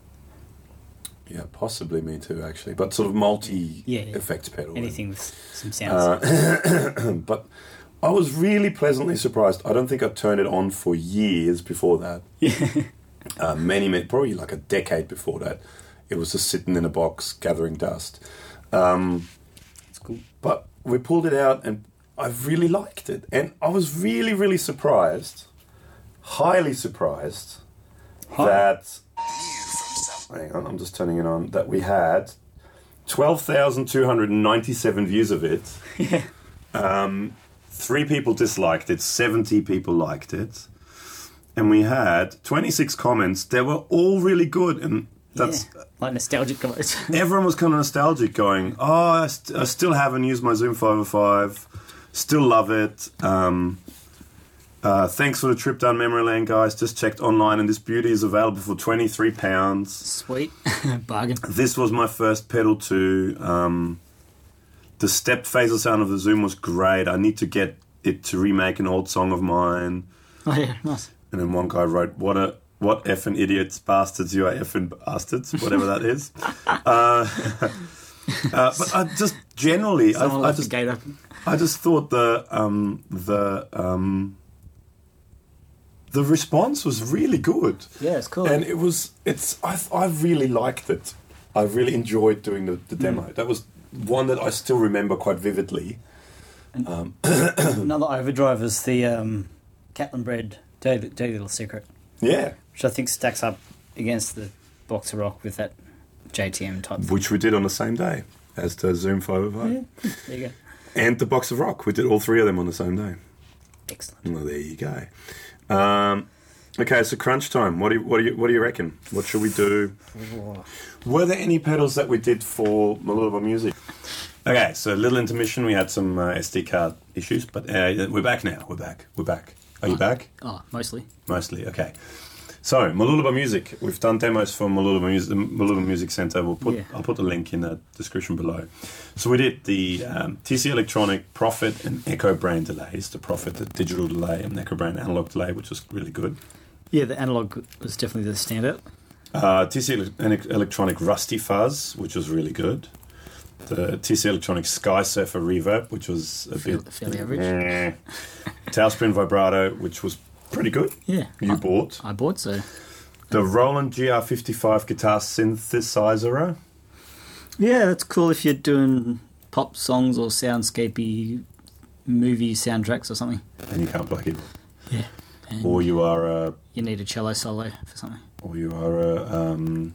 yeah, possibly me too, actually, but sort of multi Yeah, yeah. effects pedal. Anything with some sounds. Uh, but I was really pleasantly surprised. I don't think I turned it on for years before that. yeah. Uh, many, many, probably like a decade before that. It was just sitting in a box gathering dust. Um, It's cool. but we pulled it out and I really liked it. And I was really, really surprised, highly surprised, Hi. that... Hang on, I'm just turning it on. That we had twelve thousand two hundred ninety-seven views of it. Yeah. Um, three people disliked it, seventy people liked it. And we had twenty-six comments. They were all really good. And that's Yeah. Like nostalgic comments. everyone was kind of nostalgic, going, oh, I, st- I still haven't used my Zoom five oh five. Still love it. Um, uh, thanks for the trip down memory lane, guys. Just checked online, and this beauty is available for twenty-three pounds. Sweet. Bargain. This was my first pedal too. Um, the step phaser sound of the Zoom was great. I need to get it to remake an old song of mine. Oh, yeah. Nice. And then one guy wrote, "What a what effing idiots, bastards! You are effing bastards." Whatever that is. Uh, uh, but I just generally, I, Someone I left the just, gate open. I just thought the um, the um, the response was really good. Yeah, it's cool. And it was, it's, I, I really liked it. I really enjoyed doing the, the demo. Mm. That was one that I still remember quite vividly. Um, Another overdrive is the um, Catlin Bread Dirty, Dirty Little Secret, yeah, which I think stacks up against the Box of Rock with that J T M type. which we did on the same day as the Zoom five oh five. Yeah, there you go. And the Box of Rock. We did all three of them on the same day. Excellent. Well, there you go. Um, okay, so crunch time. What do you, what do you, what do you reckon? What should we do? Oh. Were there any pedals that we did for Malulaba Music? Okay, so a little intermission. We had some uh, S D card issues, but uh, we're back now. We're back. We're back. Are you back? Oh, mostly. Mostly, okay. So, Malulaba Music. We've done demos for Malulaba Music, Malulaba Music Centre. We'll put, Yeah. I'll put the link in the description below. So we did the um, T C Electronic Prophet and Echo Brain delays. The Prophet, the digital delay, and Echo Brain analog delay, which was really good. Yeah, the analog was definitely the standout. Uh, T C Ele- Electronic Rusty Fuzz, which was really good. The T C Electronic Sky Surfer Reverb, which was a Fair- bit... fairly average. Eh. Tailspin Vibrato, which was pretty good. Yeah. You I, bought. I bought, so. The Roland G R fifty-five guitar synthesizer. Yeah, that's cool if you're doing pop songs or soundscapey movie soundtracks or something. And you can't play keyboard. Yeah. And Or you are a, you need a cello solo for something. or you are a um,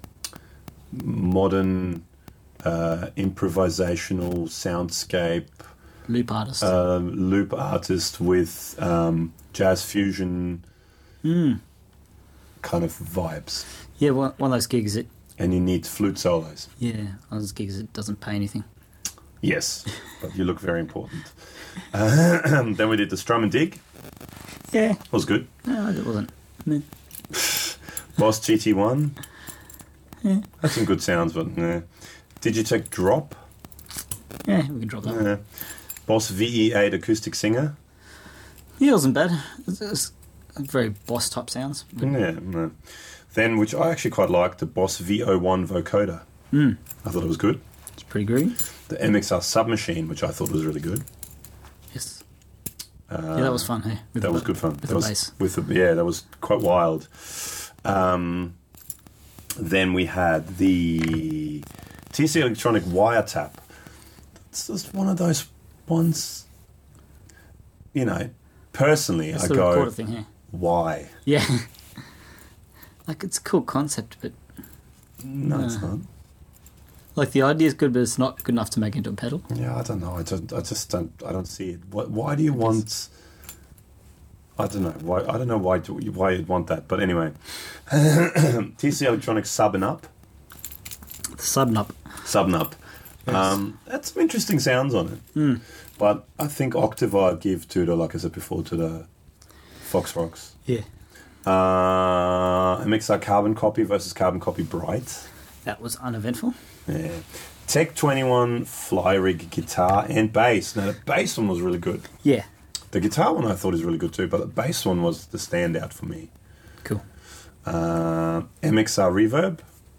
modern uh, improvisational soundscape Loop artist. uh, loop artist with um, jazz fusion Mm. kind of vibes. Yeah, one, one of those gigs that, And you need flute solos. yeah, one of those gigs that doesn't pay anything. Yes, but you look very important. Uh, then we did the Strum and Dig. Yeah. Was good. No, it wasn't. No. Boss G T one. Yeah. That's some good sounds, but yeah. Digitech Drop. Yeah, we can drop that one. Yeah. Boss V E eight acoustic singer. Yeah, it wasn't bad. It's, it's very Boss type sounds. Yeah. No. Then, which I actually quite liked, the Boss V oh one vocoder. Mm. I thought it was good. It's pretty groovy. The M X R Submachine, which I thought was really good. Yes. Uh, Yeah, that was fun. Hey, with that the, was good fun. with that the was, bass. With the, yeah, that was quite wild. Um, then we had the T C Electronic Wiretap. It's just one of those ones, you know, personally, It's I the go, recorder thing here. why? Yeah. Like, it's a cool concept, but No, it's No. not. like the idea is good, but it's not good enough to make into a pedal. Yeah, I don't know. I just, I just don't. I don't see it. Why, why do you want? I don't know. Why? I don't know why. Do, why you'd want that? But anyway, T C Electronics Sub and Up, The Subnup. Sub and Up. Yes. Um, that's some interesting sounds on it. Mm. But I think Octavia give to the, like I said before, to the Fox Rocks. Yeah. Uh, M X R Carbon Copy versus Carbon Copy Bright. That was uneventful. Yeah. Tech twenty-one Fly Rig guitar and bass. Now the bass one was really good. Yeah. The guitar one I thought is really good too, but the bass one was the standout for me. Cool. Uh, M X R Reverb.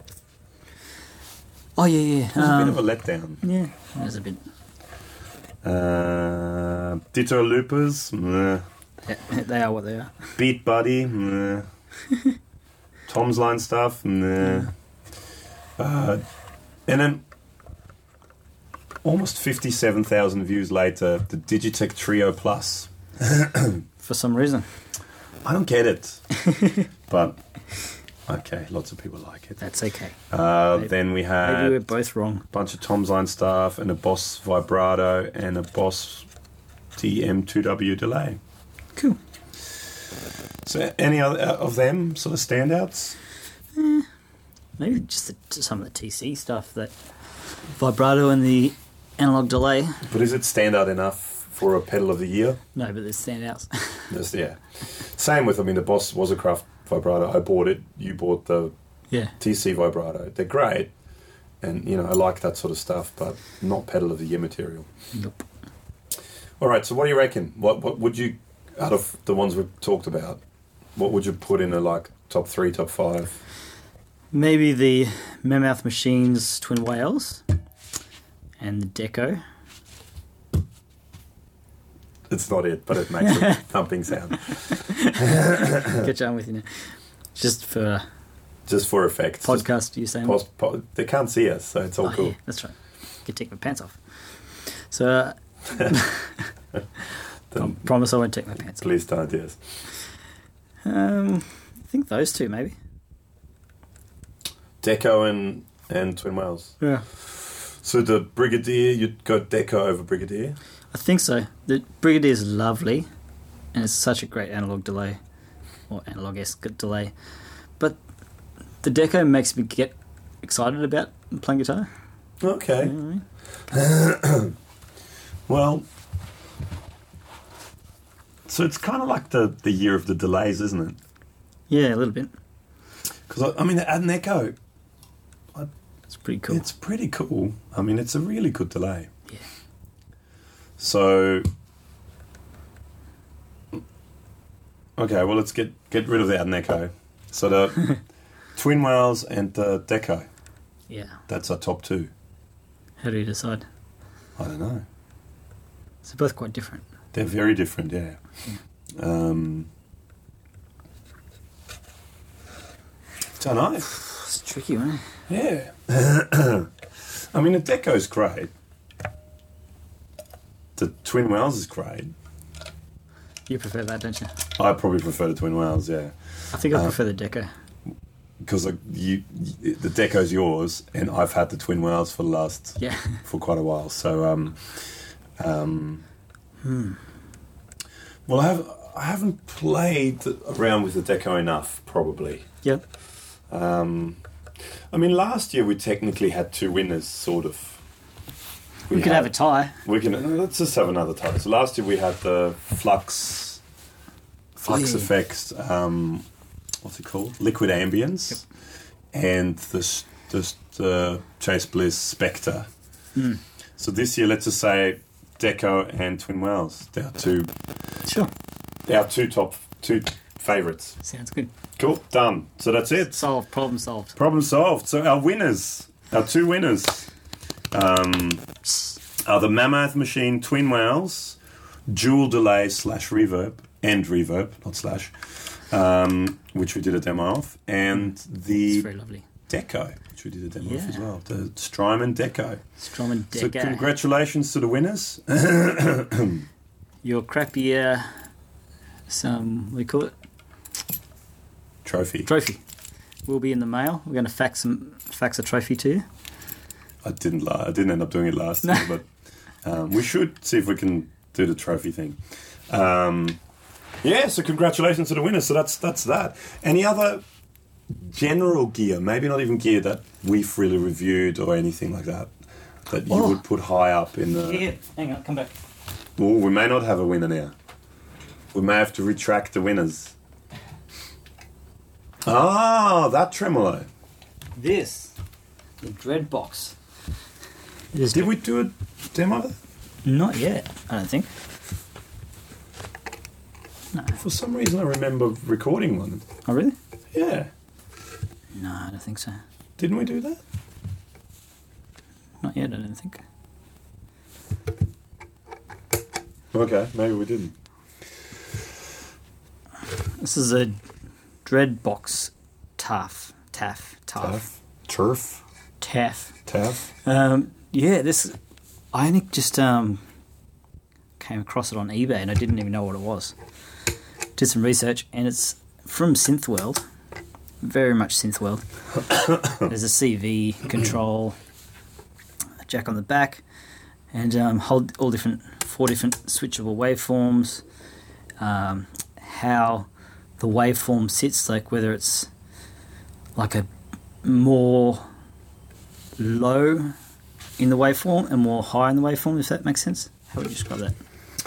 Oh, yeah, yeah. It was Um, a bit of a letdown. yeah, there's a bit. Uh, Ditto Loopers. Meh. Yeah, they are what they are. Beat Buddy. Meh. Tom's Line stuff. Meh. Uh, and then almost fifty-seven thousand views later, the Digitech Trio Plus. For some reason. I don't get it. But, okay, lots of people like it. That's okay. Uh, Maybe- then we Maybe had we're a both wrong. bunch of Tom's Line stuff and a Boss Vibrato and a Boss T M two W delay. Cool. So any other of them sort of standouts? Maybe just the, some of the T C stuff, that vibrato and the analog delay. But is it standout enough for a pedal of the year? No, but there's standouts. Just, yeah. Same with, I mean, the Boss was a Craft Vibrato. I bought it. You bought the Yeah. T C Vibrato. They're great. And, you know, I like that sort of stuff, but not pedal of the year material. Nope. All right, so what do you reckon? What what would you, out of the ones we've talked about, what would you put in a, like, top three, top five? Maybe the Mammoth Machines Twin Whales and the Deco. It's not it, but it makes a thumping sound. Get you on with you now. Just for Just for effect. Just podcast, you saying? post, po- they can't see us, so it's all Oh, cool. yeah, that's right. You can take my pants off. So, uh, I Then promise I won't take my pants off. please don't, yes. Um, I think those two, maybe. Deco and, and Twin Whales. Yeah. So the Brigadier, you'd go Deco over Brigadier? I think so. The Brigadier is lovely, and it's such a great analog delay, or analog-esque delay. But the Deco makes me get excited about playing guitar. Okay. You know what I mean? Well, so it's kind of like the, the year of the delays, isn't it? Yeah, a little bit. Because, I, I mean, add an Echo, It's pretty cool. it's pretty cool. I mean, it's a really good delay. Yeah. So, okay, well, let's get, get rid of the add an Echo. So the Twin Whales and the Deco, Yeah. that's our top two. How do you decide? I don't know. So both quite different. They're very different, yeah. Um, don't know. It's tricky, right? Yeah. I mean, the Deco's great. The Twin Whales is great. You prefer that, don't you? I probably prefer the Twin Whales, yeah. I think I Uh, prefer the Deco. Because like, you, you, the Deco's yours, and I've had the Twin Whales for the last, Yeah. for quite a while. So, um, um, Hmm. well, I have I haven't played around with the Deco enough, probably. Yep. Um, I mean, last year we technically had two winners, sort of. We, could had- have a tie. We can let's just have another tie. So last year we had the Flux, Flux Oh, yeah. Effects. Um, what's it called? Liquid Ambience, and the just uh, Chase Bliss Spectre. Mm. So this year, let's just say Deco and Twin Wells. They are two. Sure. They are two top two favourites. Sounds good. Cool, done. So that's it. Solved. Problem solved. Problem solved. So our winners, our two winners, um, are the Mammoth Machine Twin Wells, dual delay slash reverb, and reverb, not slash, um, which we did a demo of, and the It's very lovely. Deco, which we did a demo of Yeah. as well. The Strymon Deco. Strymon So Deco. congratulations to the winners. Your crappy, uh, some, what do you call it? Trophy. Trophy. Will be in the mail. We're going to fax some, fax a trophy to you. I didn't. La- I didn't end up doing it last No. year, but um, we should see if we can do the trophy thing. Um, yeah. So congratulations to the winners. So that's that's that. Any other general gear? Maybe not even gear that we've really reviewed or anything like that that you Oh. would put high up in the. Yeah, hang on, come back. Well, we may not have a winner now. We may have to retract the winners. Ah, that tremolo. This, the Dread Box. It is Did we do a demo of it? Not yet, I don't think. No. For some reason, I remember recording one. Oh, really? Yeah. No, I don't think so. Didn't we do that? Not yet, I don't think. Okay, maybe we didn't. This is a Dread Box Taff. Taff. Taff. Turf. Taff. Taff. Um, yeah, this... I only just um, came across it on eBay and I didn't even know what it was. Did some research and it's from Synthworld. Very much Synthworld. There's a C V control, a jack on the back, and um, hold all different, four different switchable waveforms. Um, how the waveform sits, like whether it's like a more low in the waveform and more high in the waveform, if that makes sense. How would you describe that?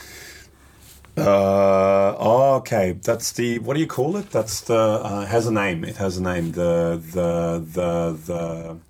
Uh, oh, okay. That's the, what do you call it? That's the, uh, it has a name. It has a name. The, the, the,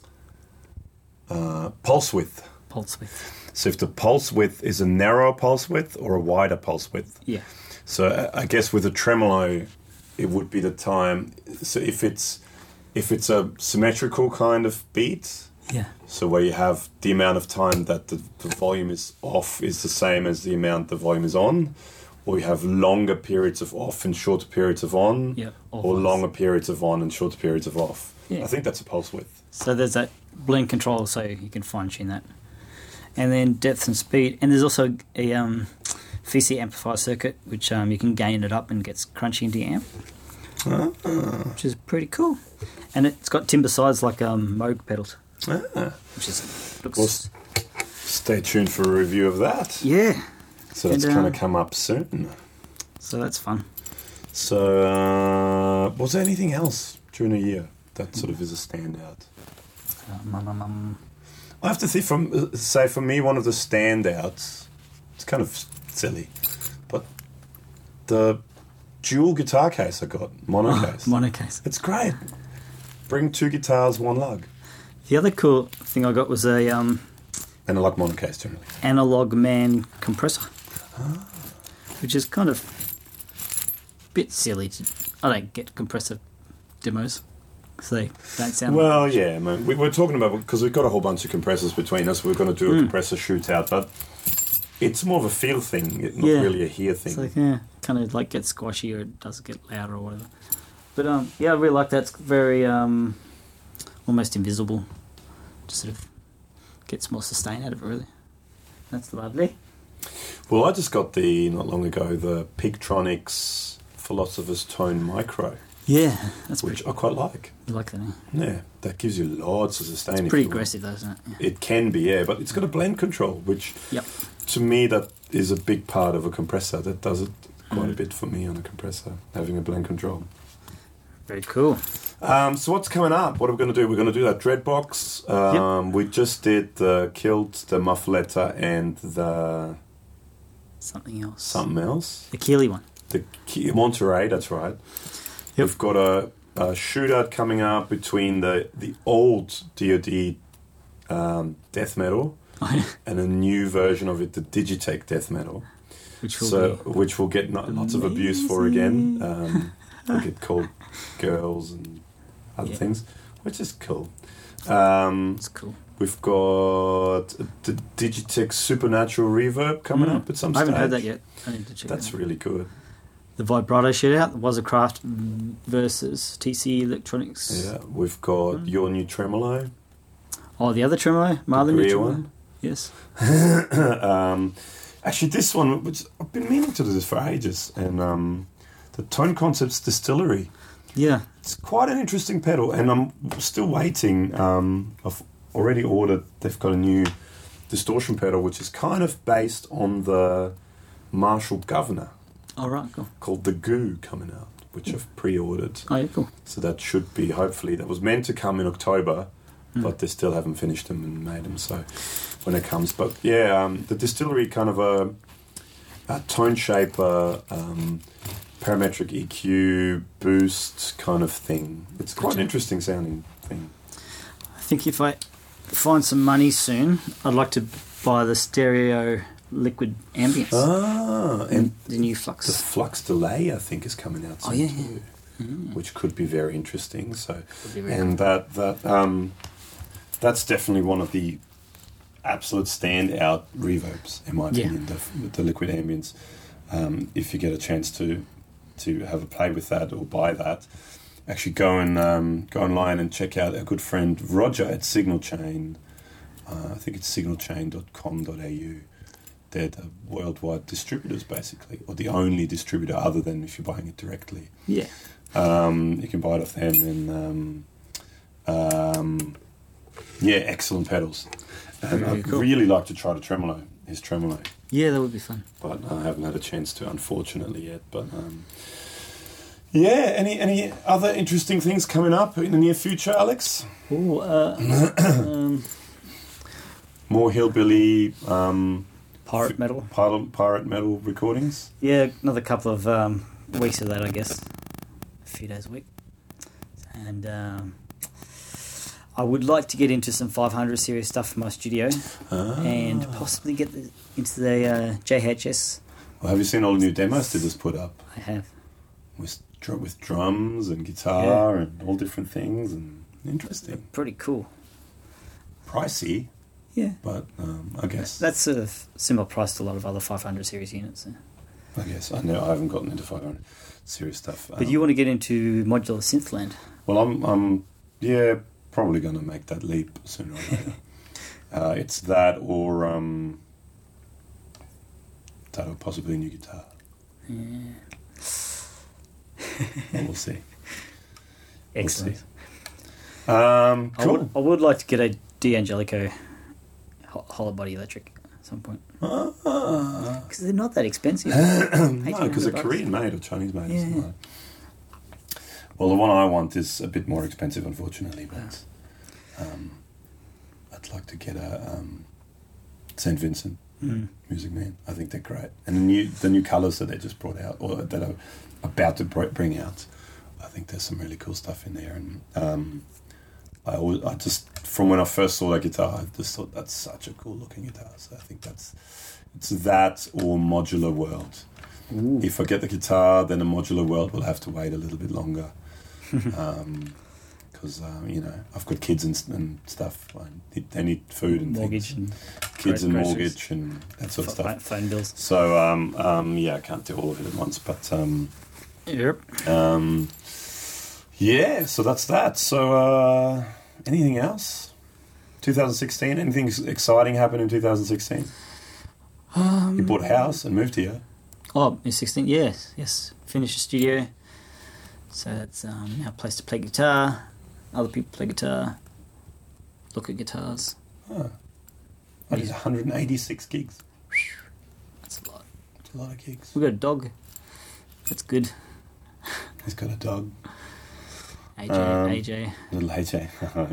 the, uh, pulse width. Pulse width. So if the pulse width is a narrow pulse width or a wider pulse width. Yeah. So uh, I guess with a tremolo, it would be the time. So if it's, if it's a symmetrical kind of beat, Yeah. so where you have the amount of time that the, the volume is off is the same as the amount the volume is on, or you have longer periods of off and shorter periods of on, Yeah, or always. longer periods of on and shorter periods of off. Yeah. I think that's a pulse width. So there's that blend control, so you can fine tune that. And then depth and speed. And there's also a um, V C amplifier circuit, which um, you can gain it up and gets crunchy into your amp, Ah. which is pretty cool. And it's got timber sides like um, Moog pedals, Ah. which is looks Well, s- stay tuned for a review of that. yeah. So that's And, going uh, to come up soon. So that's fun. So, uh, was there anything else during the year that sort of is a standout? Um, um, um, um, I have to think from uh, say for me one of the standouts. It's kind of silly, but the dual guitar case I got mono case. mono case. It's great. Bring two guitars, one lug, The other cool thing I got was a um, and I like mono case generally. analog man compressor, which is kind of a bit silly. To, I don't get compressor demos because they don't sound. Well, yeah, man. We, we're talking about because we've got a whole bunch of compressors between us. We're going to do a compressor shootout, but it's more of a feel thing, not Yeah. really a hear thing. It's like yeah, kind of like gets squashy or it does get louder or whatever. But um, yeah, I really like that. It's very um, almost invisible. Just sort of gets more sustain out of it. Really, that's lovely. Well, I just got the not long ago the Pigtronics Philosopher's Tone Micro, Yeah, that's which pretty. I quite like. I like that. eh? Yeah, that gives you lots of sustain. if Pretty you want. aggressive though, isn't it? Yeah. It can be, yeah, but it's got a blend control, which Yep. to me that is a big part of a compressor. That does it quite a Mm. bit for me on a compressor, having a blend control. Very cool. Um, so what's coming up? What are we going to do? We're going to do that Dreadbox. Um, We just did the Kilt, the Muffletta, and the Something else. something else. The Keeley one. The Ki- Monterey, that's right. Yep. We've got a a shootout coming up between the, the old D O D um, death metal and a new version of it, the Digitech death metal. Which will so, be which will get not, lots of abuse for again. Um, will get called girls and other Yeah. things, which is cool. Um, It's cool. we've got the Digitech Supernatural Reverb coming Mm. up at some I stage. haven't heard that yet. I need to check That's that out. really good. The Vibrato shootout was a craft versus T C Electronics. Yeah, we've got Mm. your new tremolo. Oh, the other tremolo, Marlon rear tremolo. one. Yes. um, actually, this one, which I've been meaning to do this for ages, and um, the Tone Concepts Distillery. Yeah. It's quite an interesting pedal, and I'm still waiting. Um, I've already ordered. They've got a new distortion pedal, which is kind of based on the Marshall Governor, All right. Cool. called the Goo, coming out, which I've pre-ordered. Oh, yeah. Cool. So that should be, hopefully, that was meant to come in October, Mm. but they still haven't finished them and made them. So when it comes, but yeah, um, the distillery kind of a, a tone shaper, um, parametric E Q boost kind of thing. It's quite an interesting sounding thing. I think if I find some money soon, I'd like to buy the stereo liquid ambience. Ah, and the new the Flux. Flux Delay, I think, is coming out Oh, soon yeah, too, yeah. Mm. which could be very interesting. So. Would be very And that that um, that's definitely one of the absolute standout reverbs, in my Yeah. opinion. The, the liquid ambience. Um, if you get a chance to to have a play with that or buy that, actually go and um, go online and check out our good friend Roger at Signal Chain. Uh, I think it's signal chain dot com dot a u. They're the worldwide distributors, basically, or the only distributor other than if you're buying it directly. Yeah. Um, you can buy it off them, and um, um, yeah, excellent pedals. And Very I'd cool. really like to try the tremolo, his tremolo, Yeah, that would be fun. but I haven't had a chance to, unfortunately, yet. But um, yeah, any any other interesting things coming up in the near future, Alex? Oh, uh, um, More hillbilly, um, pirate metal. pirate, pirate metal recordings. Yeah, another couple of um, weeks of that, I guess. A few days a week. And um, I would like to get into some five hundred series stuff for my studio Ah. and possibly get the, into the uh, J H S. Well, have you seen all the new demos they just put up I have. with dr- with drums and guitar and all different things, and interesting, Pretty cool. pricey, Yeah. but um, I guess That's sort of similar price to a lot of other five hundred series units. Yeah. I guess I know I haven't gotten into five hundred series stuff. But Um, you want to get into modular synthland. well, I'm I'm yeah probably going to make that leap sooner or later. uh, it's that or um, that or possibly a new guitar. Yeah. Well, we'll see. Excellent. see. Um, I, cool. would, I would like to get a D'Angelico ho- hollow body electric at some point. Ah. Because they're not that expensive. No, because they're bucks. Korean made or Chinese made. Yeah. Isn't it? Well, the one I want is a bit more expensive, unfortunately, but um, I'd like to get a um, Saint Vincent Mm. Music Man. I think they're great, and the new the new colours that they just brought out or that are about to br- bring out. I think there's some really cool stuff in there, and um, I always, I just from when I first saw that guitar, I just thought that's such a cool looking guitar. So I think that's it's that or Modular World. Ooh. If I get the guitar, then the Modular World will have to wait a little bit longer. Because, um, you know, I've got kids and, and stuff. I need, they need food and Mortgage things. and Kids and groceries. mortgage and that sort of pho- stuff. phone bills. So, um, um, yeah, I can't do all of it at once. But, um, Yep. um, yeah, so that's that. So, uh, anything else? twenty sixteen? Anything ex- exciting happened in twenty sixteen? Um, You bought a house and moved here. Oh, in sixteen, yes, yes. Finished the studio. So that's um, now a place to play guitar. Other people play guitar. Look at guitars. Oh. That is one hundred eighty-six gigs. That's a lot. That's a lot of gigs. We got a dog. That's good. He's got a dog. A J, Um, A J. Little H A. Oh,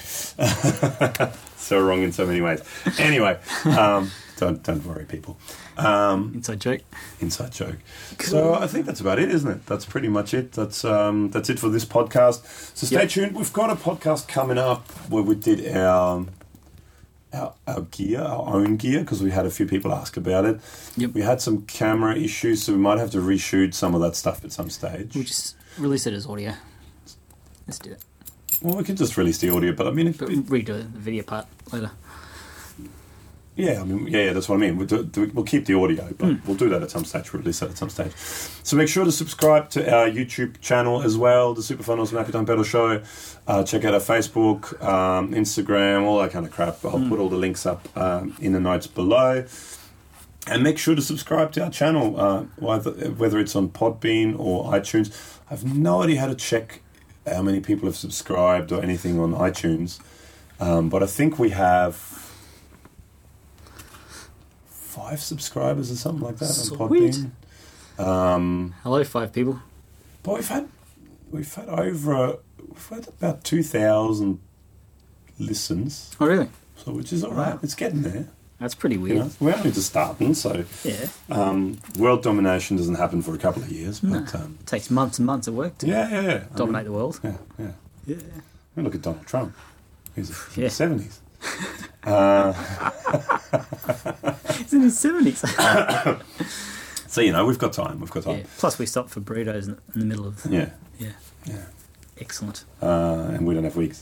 yes. So wrong in so many ways. Anyway, um, don't don't worry, people. Um, Inside joke. inside joke. So I think that's about it, isn't it? That's pretty much it. That's um, that's it for this podcast. So stay Yep. tuned. We've got a podcast coming up where we did our our, our gear, our own gear, because we had a few people ask about it. Yep. We had some camera issues, so we might have to reshoot some of that stuff at some stage. We'll just release it as audio. Let's do it. Well, we could just release the audio, but I mean, if, But redo the video part later. yeah, I mean, yeah, yeah, that's what I mean. We'll, do, do, we'll keep the audio, but Mm. we'll do that at some stage. We'll release that at some stage. So make sure to subscribe to our YouTube channel as well, the Super Fun Awesome Happy Time Pedal Show. Uh, check out our Facebook, um, Instagram, all that kind of crap. I'll Mm. put all the links up um, in the notes below. And make sure to subscribe to our channel, uh, whether, whether it's on Podbean or iTunes. I have no idea how to check how many people have subscribed or anything on iTunes, um, but I think we have five subscribers or something like that Sweet. on Podbean. Um, Hello, five people. but we've had we've had over we've had about two thousand listens, Oh, really? so which is all right. Wow. It's getting there. That's pretty You weird. know, we're only just starting, so Yeah. um, world domination doesn't happen for a couple of years. But No. um, It takes months and months of work to yeah, yeah, yeah. I dominate mean, the world. yeah, yeah. Yeah. I mean, look at Donald Trump. He's in Yeah. the seventies. Uh, It's in his seventies. so you know, we've got time. We've got Yeah. time. Plus, we stopped for burritos in in the middle of. Yeah, Yeah. yeah. Excellent. Uh, and we don't have wigs.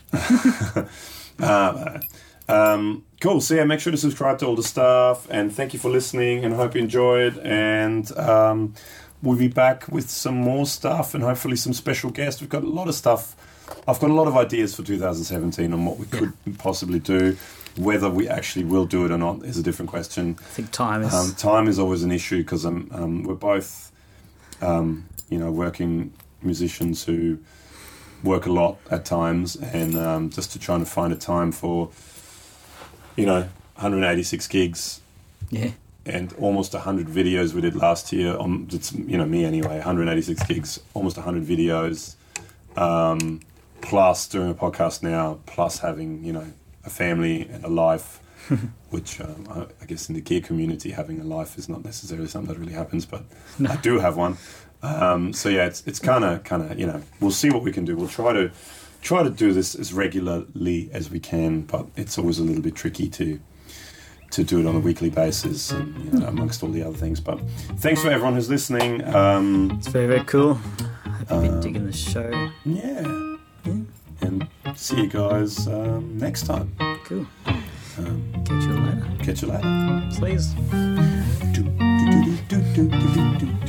uh, um, cool. So yeah, make sure to subscribe to all the stuff, and thank you for listening, and hope you enjoyed. And um, we'll be back with some more stuff, and hopefully some special guests. We've got a lot of stuff. I've got a lot of ideas for two thousand seventeen on what we could possibly do. Whether we actually will do it or not is a different question. I think time is. Um, time is always an issue because um, um, we're both, um, you know, working musicians who work a lot at times, and um, just to trying to find a time for, you know, one hundred eighty-six gigs yeah. and almost one hundred videos we did last year. On it's, you know, me anyway, one hundred eighty-six gigs, almost one hundred videos, um, plus doing a podcast now, plus having, you know, a family and a life. Which um, I, I guess in the gear community, having a life is not necessarily something that really happens, but No. I do have one. Um, so yeah, it's it's kind of kind of you know, we'll see what we can do. We'll try to try to do this as regularly as we can, but it's always a little bit tricky to to do it on a weekly basis, and you know, amongst all the other things. But thanks for everyone who's listening. Um, It's very, very cool. Hope you've been Um, digging the show. yeah, Yeah. and see you guys um, next time. Cool. Um, Catch you later. catch you later. Please. Do, do, do, do, do, do, do, do, do.